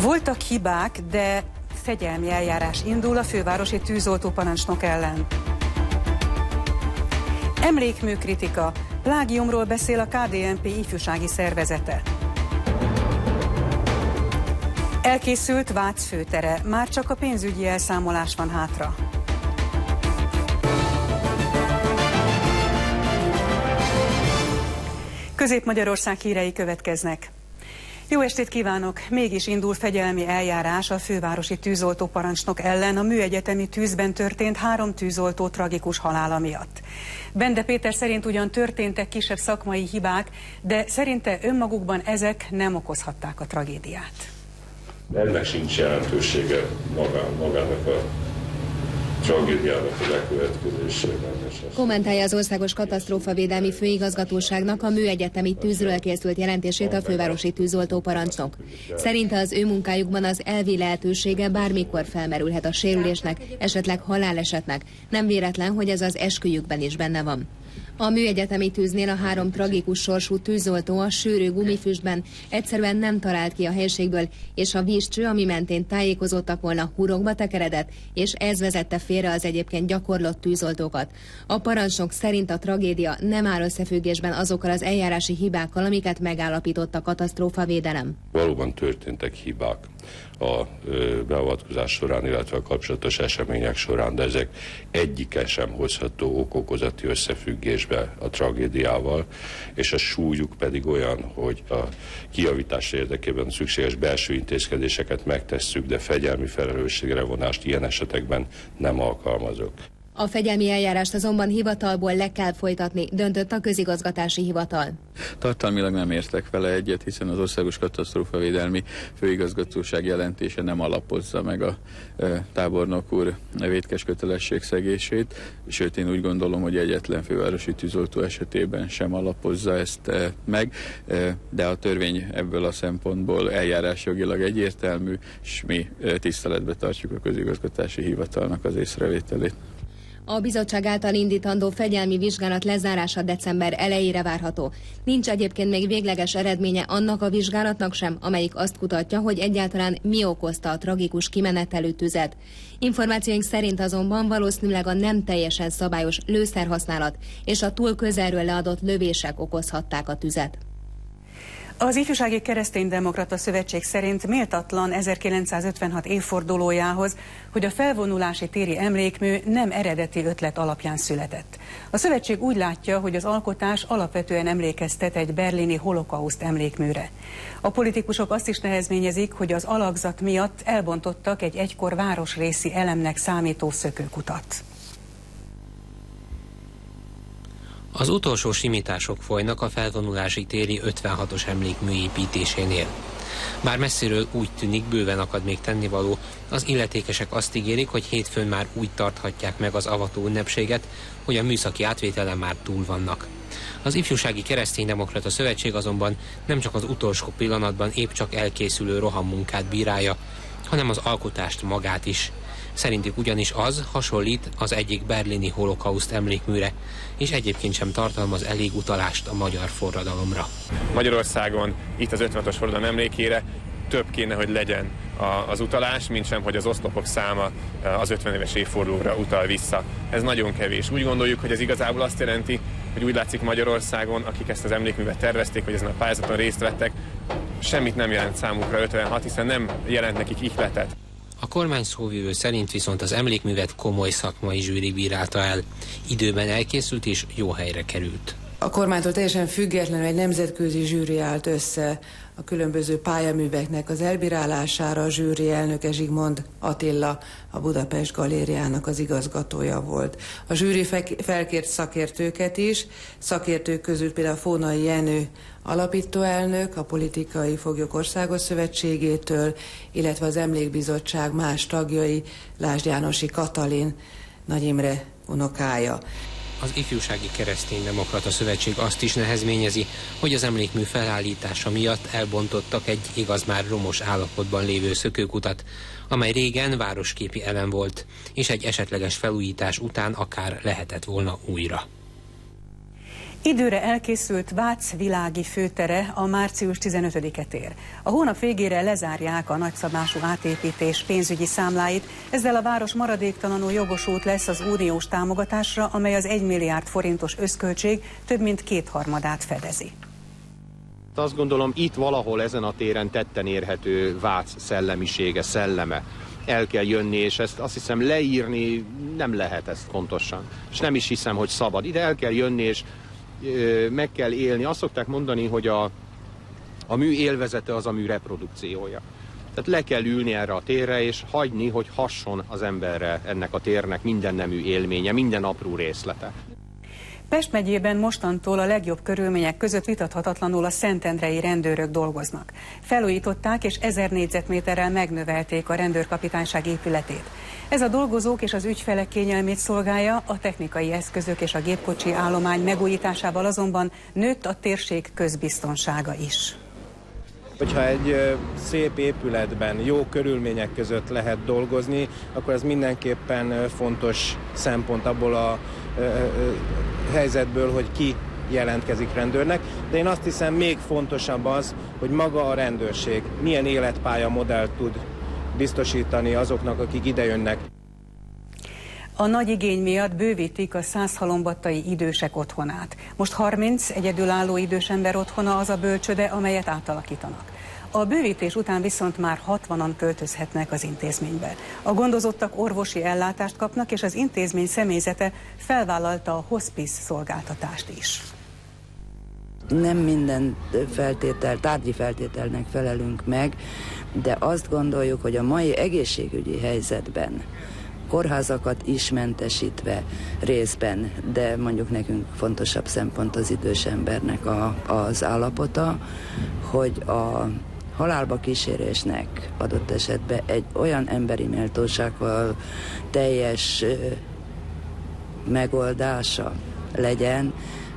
Voltak hibák, de fegyelmi eljárás indul a fővárosi tűzoltóparancsnok ellen. Emlékmű kritika. Plágiumról beszél a KDNP ifjúsági szervezete. Elkészült Vác főtere, már csak a pénzügyi elszámolás van hátra. Közép-Magyarország hírei következnek. Jó estét kívánok! Mégis indul fegyelmi eljárás a fővárosi tűzoltóparancsnok ellen a műegyetemi tűzben történt 3 tűzoltó tragikus halála miatt. Bende Péter szerint ugyan történtek kisebb szakmai hibák, de szerinte önmagukban ezek nem okozhatták a tragédiát. Ennek sincs jelentősége magának a tragédiának a lekövetkezésében. Kommentálja az Országos Katasztrófavédelmi Főigazgatóságnak a műegyetemi tűzről készült jelentését a fővárosi tűzoltóparancsnok. Szerinte az ő munkájukban az elvi lehetősége bármikor felmerülhet a sérülésnek, esetleg halálesetnek. Nem véletlen, hogy ez az esküjükben is benne van. A műegyetemi tűznél a 3 tragikus sorsú tűzoltó a sűrű gumifüstben egyszerűen nem talált ki a helységből, és a vízcső, ami mentén tájékozottak volna, hurokba tekeredett, és ez vezette félre az egyébként gyakorlott tűzoltókat. A parancsnok szerint a tragédia nem áll összefüggésben azokkal az eljárási hibákkal, amiket megállapított a katasztrófavédelem. Valóban történtek hibák a beavatkozás során, illetve a kapcsolatos események során, de ezek egyike sem hozható okokozati összefüggésbe a tragédiával, és a súlyuk pedig olyan, hogy a kijavítás érdekében szükséges belső intézkedéseket megtesszük, de fegyelmi felelősségre vonást ilyen esetekben nem alkalmazok. A fegyelmi eljárást azonban hivatalból le kell folytatni, döntött a közigazgatási hivatal. Tartalmilag nem értek vele egyet, hiszen az Országos Katasztrófavédelmi Főigazgatóság jelentése nem alapozza meg a tábornok úr vétkes kötelességszegését, sőt én úgy gondolom, hogy egyetlen fővárosi tűzoltó esetében sem alapozza ezt meg, de a törvény ebből a szempontból eljárásjogilag egyértelmű, és mi tiszteletbe tartjuk a közigazgatási hivatalnak az észrevételét. A bizottság által indítandó fegyelmi vizsgálat lezárása december elejére várható. Nincs egyébként még végleges eredménye annak a vizsgálatnak sem, amelyik azt kutatja, hogy egyáltalán mi okozta a tragikus kimenetelő tüzet. Információink szerint azonban valószínűleg a nem teljesen szabályos lőszerhasználat és a túl közelről leadott lövések okozhatták a tüzet. Az Ifjúsági Kereszténydemokrata Szövetség szerint méltatlan 1956 évfordulójához, hogy a felvonulási téri emlékmű nem eredeti ötlet alapján született. A szövetség úgy látja, hogy az alkotás alapvetően emlékeztet egy berlini holokauszt emlékműre. A politikusok azt is nehezményezik, hogy az alakzat miatt elbontottak egy egykor városrészi elemnek számító szökőkutat. Az utolsó simítások folynak a felvonulási téri 56-os emlékmű építésénél. Bár messziről úgy tűnik, bőven akad még tennivaló, az illetékesek azt ígérik, hogy hétfőn már úgy tarthatják meg az avató ünnepséget, hogy a műszaki átvételen már túl vannak. Az Ifjúsági Kereszténydemokrata Szövetség azonban nem csak az utolsó pillanatban épp csak elkészülő rohammunkát bírálja, hanem az alkotást magát is. Szerintük ugyanis az hasonlít az egyik berlini holokauszt emlékműre, és egyébként sem tartalmaz elég utalást a magyar forradalomra. Magyarországon itt az 56-os forradalom emlékére több kéne, hogy legyen az utalás, mint sem, hogy az oszlopok száma az 50 éves évfordulóra utal vissza. Ez nagyon kevés. Úgy gondoljuk, hogy ez igazából azt jelenti, hogy úgy látszik Magyarországon, akik ezt az emlékművet tervezték, vagy ezen a pályázaton részt vettek, semmit nem jelent számukra 56, hiszen nem jelent nekik ihletet. A kormány szóvivő szerint viszont az emlékművet komoly szakmai zsűri bírálta el. Időben elkészült és jó helyre került. A kormánytól teljesen függetlenül egy nemzetközi zsűri állt össze a különböző pályaműveknek az elbírálására. A zsűri elnöke Zsigmond Attila, a Budapest Galériának az igazgatója volt. A zsűri felkért szakértőket is, szakértők közül például Fónai Jenő alapítóelnök, a Politikai Foglyok Országos Szövetségétől, illetve az Emlékbizottság más tagjai, lásd Jánosi Katalin, Nagy Imre unokája. Az Ifjúsági Kereszténydemokrata Szövetség azt is nehezményezi, hogy az emlékmű felállítása miatt elbontottak egy igaz már romos állapotban lévő szökőkutat, amely régen városképi elem volt, és egy esetleges felújítás után akár lehetett volna újra. Időre elkészült Vác világi főtere a március 15-et ér. A hónap végére lezárják a nagyszabású átépítés pénzügyi számláit, ezzel a város maradéktalanul jogosult lesz az uniós támogatásra, amely az 1 milliárd forintos összköltség több mint 2/3 fedezi. Azt gondolom, itt valahol ezen a téren tetten érhető Vác szellemisége, szelleme. El kell jönni, és ezt azt hiszem leírni nem lehet ezt pontosan. És nem is hiszem, hogy szabad. Ide el kell jönni, és meg kell élni. Azt szokták mondani, hogy a mű élvezete az a mű reprodukciója. Tehát le kell ülni erre a térre, és hagyni, hogy hasson az emberre ennek a térnek minden nemű élménye, minden apró részlete. Pest megyében mostantól a legjobb körülmények között vitathatatlanul a szentendrei rendőrök dolgoznak. Felújították és 1000 négyzetméterrel megnövelték a rendőrkapitányság épületét. Ez a dolgozók és az ügyfelek kényelmét szolgálja, a technikai eszközök és a gépkocsi állomány megújításával azonban nőtt a térség közbiztonsága is. Hogyha egy szép épületben jó körülmények között lehet dolgozni, akkor ez mindenképpen fontos szempont abból a helyzetből, hogy ki jelentkezik rendőrnek, de én azt hiszem még fontosabb az, hogy maga a rendőrség milyen életpálya modellt tud biztosítani azoknak, akik idejönnek. A nagy igény miatt bővítik a Szászhalombattai idősek otthonát. Most 30 egyedülálló idős ember otthona az a bölcsöde, amelyet átalakítanak. A bővítés után viszont már 60-an költözhetnek az intézménybe. A gondozottak orvosi ellátást kapnak, és az intézmény személyzete felvállalta a hospice szolgáltatást is. Nem minden tárgyi feltételnek felelünk meg, de azt gondoljuk, hogy a mai egészségügyi helyzetben kórházakat is mentesítve részben, de mondjuk nekünk fontosabb szempont az idős embernek az állapota, hogy a halálba kísérésnek adott esetben egy olyan emberi méltósággal teljes megoldása legyen,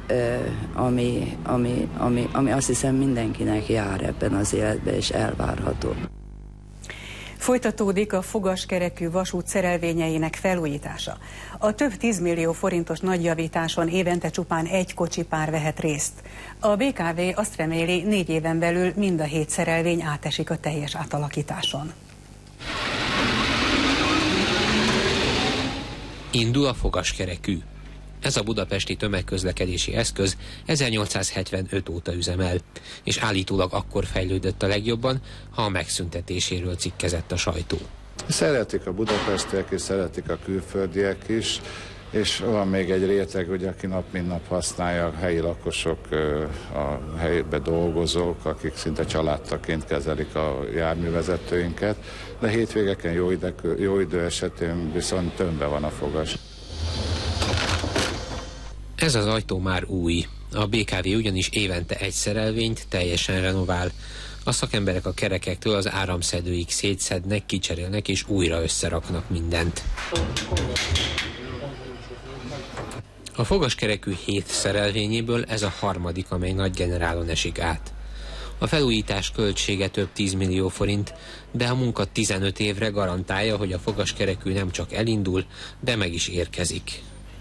ami azt hiszem mindenkinek jár ebben az életben, és elvárható. Folytatódik a fogaskerekű vasút szerelvényeinek felújítása. A több 10 millió forintos nagyjavításon évente csupán egy kocsipár vehet részt. A BKV azt reméli, 4 éven belül mind a 7 szerelvény átesik a teljes átalakításon. Indul a fogaskerekű. Ez a budapesti tömegközlekedési eszköz 1875 óta üzemel, és állítólag akkor fejlődött a legjobban, ha a megszüntetéséről cikkezett a sajtó. Szeretik a budapestiek és szeretik a külföldiek is, és van még egy réteg, hogy aki nap mint nap használja, a helyi lakosok, a helyben dolgozók, akik szinte családtaként kezelik a járművezetőinket, de hétvégeken jó idő esetén viszont tömbbe van a fogas. Ez az ajtó már új. A BKV ugyanis évente egy szerelvényt teljesen renovál. A szakemberek a kerekektől az áramszedőig szétszednek, kicserélnek és újra összeraknak mindent. A fogaskerekű 7 szerelvényéből ez a harmadik, amely Nagygenerálon esik át. A felújítás költsége több 10 millió forint, de a munka 15 évre garantálja, hogy a fogaskerekű nem csak elindul, de meg is érkezik.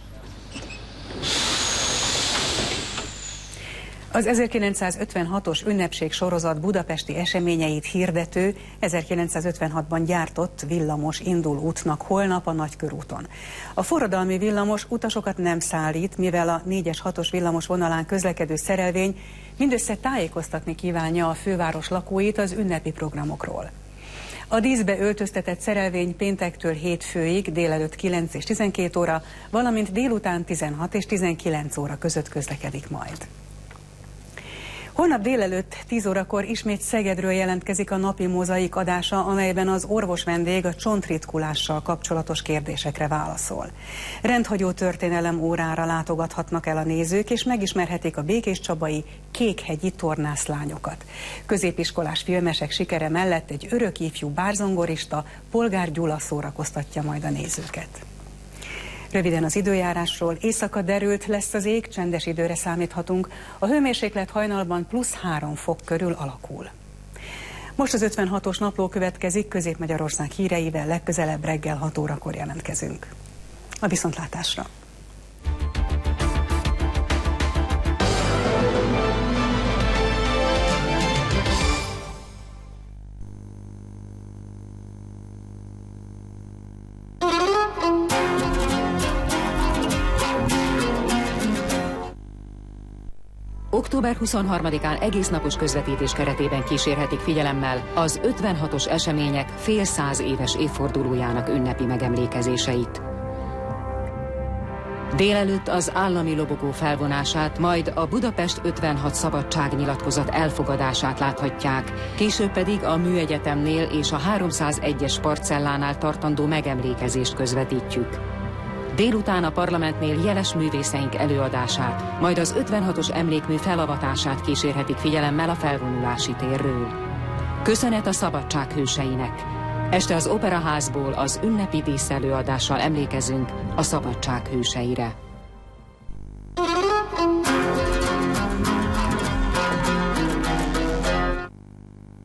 Az 1956-os ünnepség sorozat budapesti eseményeit hirdető 1956-ban gyártott villamos indul útnak holnap a Nagykörúton. A forradalmi villamos utasokat nem szállít, mivel a 4-es 6-os villamos vonalán közlekedő szerelvény mindössze tájékoztatni kívánja a főváros lakóit az ünnepi programokról. A díszbe öltöztetett szerelvény péntektől hétfőig délelőtt 9 és 12 óra, valamint délután 16 és 19 óra között közlekedik majd. Holnap délelőtt 10 órakor ismét Szegedről jelentkezik a napi mozaik adása, amelyben az orvos vendég a csontritkulással kapcsolatos kérdésekre válaszol. Rendhagyó történelem órára látogathatnak el a nézők, és megismerhetik a békéscsabai kékhegyi tornászlányokat. Középiskolás filmesek sikere mellett egy örök ifjú bárzongorista, Polgár Gyula szórakoztatja majd a nézőket. Röviden az időjárásról. Éjszaka derült lesz az ég, csendes időre számíthatunk. A hőmérséklet hajnalban +3 fok körül alakul. Most az 56-os napló következik, Közép-Magyarország híreivel legközelebb reggel 6 órakor jelentkezünk. A viszontlátásra! Október 23-án egésznapos közvetítés keretében kísérhetik figyelemmel az 56-os események fél száz éves évfordulójának ünnepi megemlékezéseit. Délelőtt az állami lobogó felvonását, majd a Budapest 56 szabadságnyilatkozat elfogadását láthatják, később pedig a Műegyetemnél és a 301-es parcellánál tartandó megemlékezést közvetítjük. Délután a parlamentnél jeles művészeink előadását, majd az 56-os emlékmű felavatását kísérhetik figyelemmel a felvonulási térről. Köszönet a szabadság hőseinek! Este az Operaházból az ünnepi díszelőadással emlékezünk a szabadság hőseire.